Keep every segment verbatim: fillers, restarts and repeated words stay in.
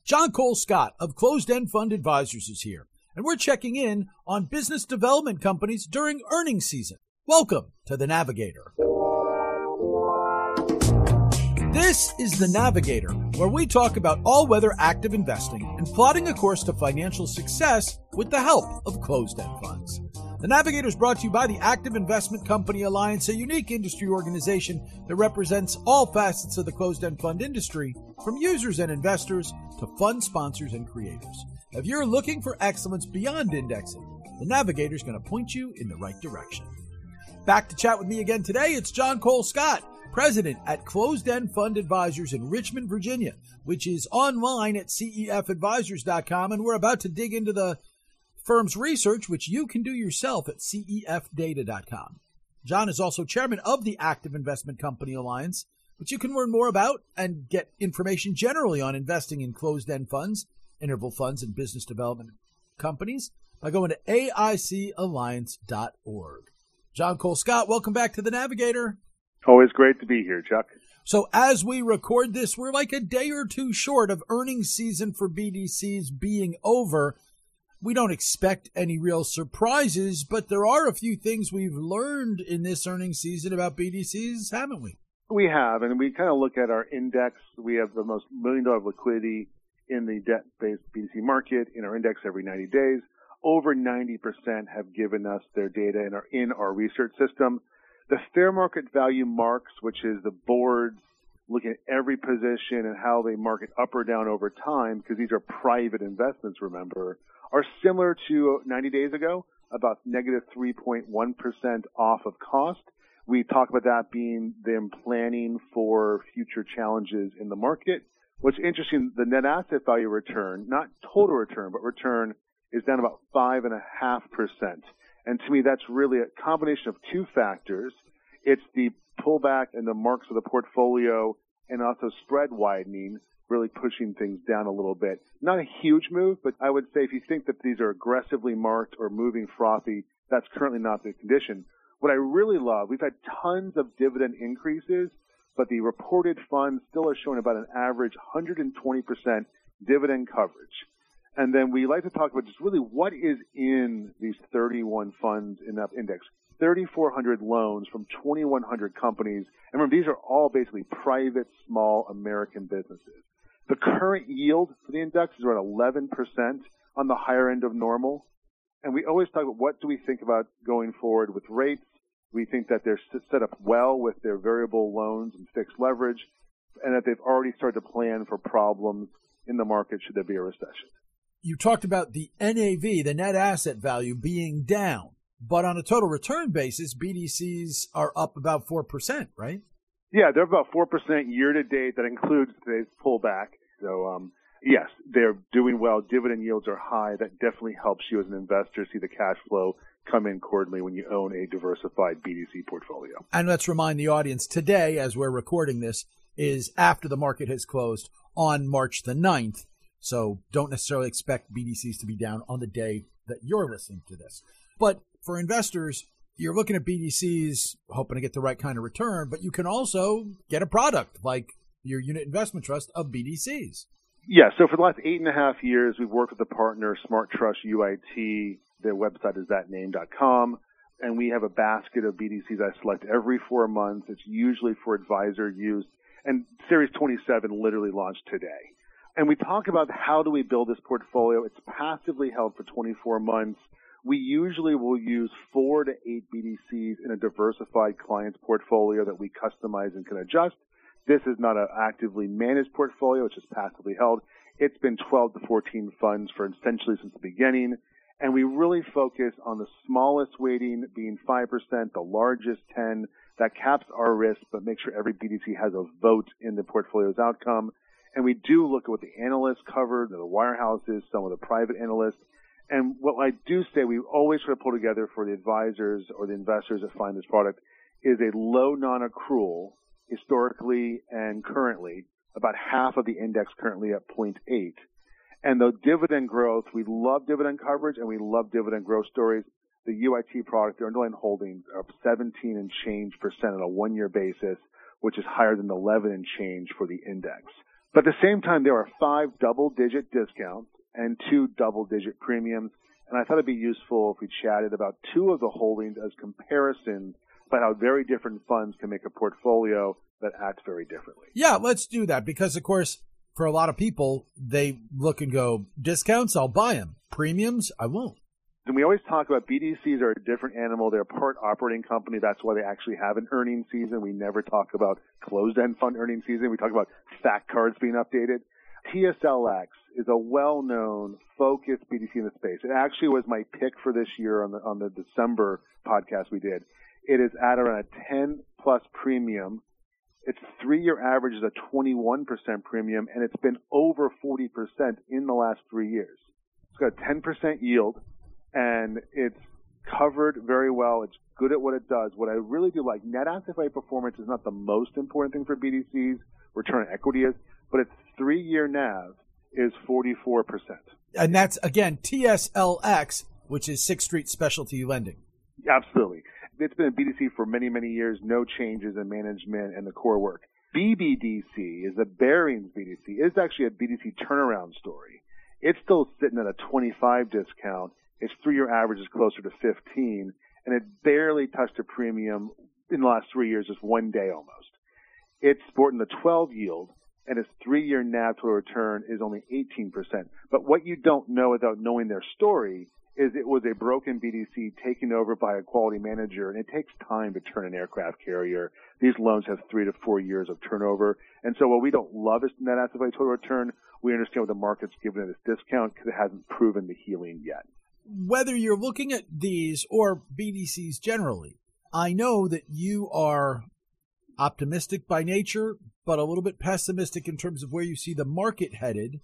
John Cole Scott of Closed End Fund Advisors is here, and we're checking in on business development companies during earnings season. Welcome to The Navigator. This is The Navigator, where we talk about all-weather active investing and plotting a course to financial success with the help of closed-end funds. The Navigator is brought to you by the Active Investment Company Alliance, a unique industry organization that represents all facets of the closed-end fund industry, from users and investors to fund sponsors and creators. If you're looking for excellence beyond indexing, the Navigator is going to point you in the right direction. Back to chat with me again today, it's John Cole Scott, president at Closed End Fund Advisors in Richmond, Virginia, which is online at C E F advisors dot com, and we're about to dig into the firm's research, which you can do yourself at C E F data dot com. John is also chairman of the Active Investment Company Alliance, which you can learn more about and get information generally on investing in closed-end funds, interval funds, and business development companies by going to A I C alliance dot org. John Cole Scott, welcome back to The Navigator. Always great to be here, Chuck. So as we record this, we're like a day or two short of earnings season for B D Cs being over. We don't expect any real surprises, but there are a few things we've learned in this earnings season about B D Cs, haven't we? We have, and we kind of look at our index. We have the most million dollar of liquidity in the debt-based B D C market in our index every ninety days. Over ninety percent have given us their data and are in our research system. The fair market value marks, which is the boards looking at every position and how they market up or down over time, because these are private investments, remember, are similar to ninety days ago, about negative three point one percent off of cost. We talk about that being them planning for future challenges in the market. What's interesting, the net asset value return, not total return, but return, is down about five point five percent. And to me, that's really a combination of two factors. It's the pullback and the marks of the portfolio and also spread widening, really pushing things down a little bit. Not a huge move, but I would say if you think that these are aggressively marked or moving frothy, that's currently not the condition. What I really love, we've had tons of dividend increases, but the reported funds still are showing about an average one hundred twenty percent dividend coverage. And then we like to talk about just really what is in these thirty-one funds in that index. thirty-four hundred loans from twenty-one hundred companies. And remember, these are all basically private, small American businesses. The current yield for the index is around eleven percent on the higher end of normal. And we always talk about what do we think about going forward with rates. We think that they're set up well with their variable loans and fixed leverage, and that they've already started to plan for problems in the market should there be a recession. You talked about the N A V, the net asset value, being down. But on a total return basis, B D Cs are up about four percent, right? Yeah, they're about four percent year to date. That includes today's pullback. So, um, yes, they're doing well. Dividend yields are high. That definitely helps you as an investor see the cash flow come in quarterly when you own a diversified B D C portfolio. And let's remind the audience, today, as we're recording this, is after the market has closed on March the ninth. So don't necessarily expect B D Cs to be down on the day that you're listening to this. But for investors, you're looking at B D Cs, hoping to get the right kind of return, but you can also get a product like your unit investment trust of B D Cs. Yeah, so for the last eight and a half years, we've worked with a partner, Smart Trust U I T. Their website is that name dot com, and we have a basket of B D Cs I select every four months. It's usually for advisor use, and Series twenty-seven literally launched today. And we talk about how do we build this portfolio. It's passively held for twenty-four months. We usually will use four to eight B D Cs in a diversified client's portfolio that we customize and can adjust. This is not an actively managed portfolio. It's just passively held. It's been twelve to fourteen funds for essentially since the beginning. And we really focus on the smallest weighting being five percent, the largest ten. That caps our risk, but make sure every B D C has a vote in the portfolio's outcome. And we do look at what the analysts covered, the wirehouses, some of the private analysts. And what I do say we always try to pull together for the advisors or the investors that find this product is a low non-accrual, historically and currently, about half of the index currently at zero point eight. And the dividend growth, we love dividend coverage and we love dividend growth stories. The U I T product, their underlying holdings are up seventeen and change percent on a one-year basis, which is higher than the eleven and change for the index. But at the same time, there are five double-digit discounts and two double-digit premiums. And I thought it'd be useful if we chatted about two of the holdings as comparisons about how very different funds can make a portfolio that acts very differently. Yeah, let's do that because, of course, for a lot of people, they look and go, discounts, I'll buy them. Premiums, I won't. And we always talk about B D Cs are a different animal. They're a part operating company. That's why they actually have an earnings season. We never talk about closed-end fund earnings season. We talk about fact cards being updated. T S L X is a well-known, focused B D C in the space. It actually was my pick for this year on the on the December podcast we did. It is at around a ten plus premium. Its three-year average is a twenty-one percent premium, and it's been over forty percent in the last three years. It's got a ten percent yield, and it's covered very well. It's good at what it does. What I really do like, net asset value performance is not the most important thing for B D Cs. Return on equity is, but its three-year N A V is forty-four percent. And that's, again, T S L X, which is Sixth Street Specialty Lending. Absolutely. It's been a B D C for many, many years, no changes in management and the core work. B B D C is a Barings B D C. It's actually a B D C turnaround story. It's still sitting at a twenty-five discount. Its three-year average is closer to fifteen, and it barely touched a premium in the last three years, just one day almost. It's sporting the twelve yield, and its three-year N A V total return is only eighteen percent. But what you don't know without knowing their story is it was a broken B D C taken over by a quality manager, and it takes time to turn an aircraft carrier. These loans have three to four years of turnover. And so while we don't love its net asset value total return, we understand what the market's giving it its discount because it hasn't proven the healing yet. Whether you're looking at these or B D Cs generally, I know that you are optimistic by nature, but a little bit pessimistic in terms of where you see the market headed.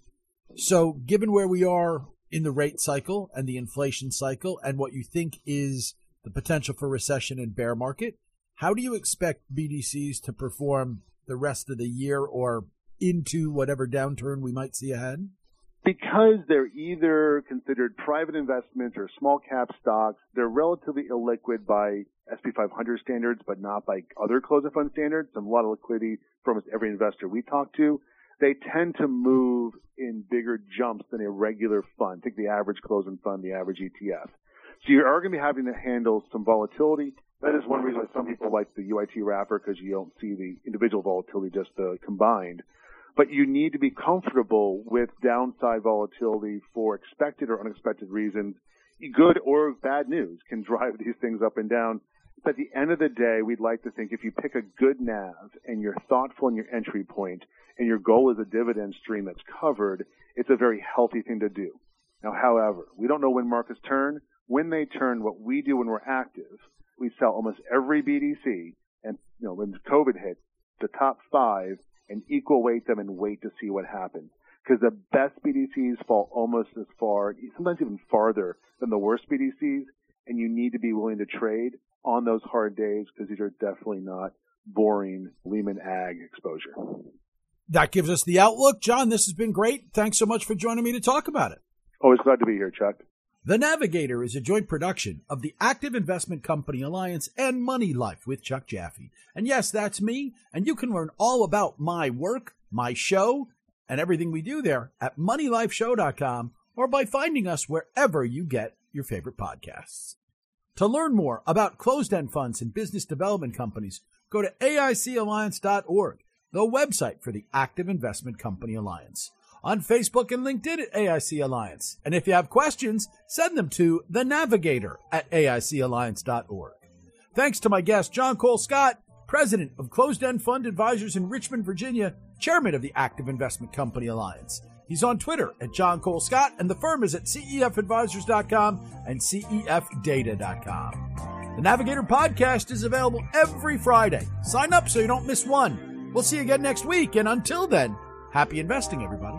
So given where we are in the rate cycle and the inflation cycle and what you think is the potential for recession and bear market, how do you expect B D Cs to perform the rest of the year or into whatever downturn we might see ahead? Because they're either considered private investments or small cap stocks, they're relatively illiquid by S and P five hundred standards, but not by other closed-end fund standards. There's a lot of liquidity for almost every investor we talk to. They tend to move in bigger jumps than a regular fund. Take the average closed-end fund, the average E T F. So you are going to be having to handle some volatility. That is one reason why some people like the U I T wrapper, because you don't see the individual volatility, just the combined. But you need to be comfortable with downside volatility for expected or unexpected reasons. Good or bad news can drive these things up and down. But at the end of the day, we'd like to think if you pick a good N A V and you're thoughtful in your entry point and your goal is a dividend stream that's covered, it's a very healthy thing to do. Now, however, we don't know when markets turn. When they turn, what we do when we're active, we sell almost every B D C, and you know, when COVID hit, the top five, and equal weight them and wait to see what happens. Because the best B D Cs fall almost as far, sometimes even farther than the worst B D Cs, and you need to be willing to trade on those hard days because these are definitely not boring Lehman Ag exposure. That gives us the outlook. John, this has been great. Thanks so much for joining me to talk about it. Always glad to be here, Chuck. The Navigator is a joint production of the Active Investment Company Alliance and Money Life with Chuck Jaffe. And yes, that's me. And you can learn all about my work, my show, and everything we do there at money life show dot com or by finding us wherever you get your favorite podcasts. To learn more about closed-end funds and business development companies, go to A I C alliance dot org, the website for the Active Investment Company Alliance. On Facebook and LinkedIn at A I C Alliance. And if you have questions, send them to The Navigator at A I C alliance dot org. Thanks to my guest, John Cole Scott, President of Closed End Fund Advisors in Richmond, Virginia, Chairman of the Active Investment Company Alliance. He's on Twitter at John Cole Scott, and the firm is at C E F advisors dot com and C E F data dot com. The Navigator podcast is available every Friday. Sign up so you don't miss one. We'll see you again next week, and until then, happy investing, everybody.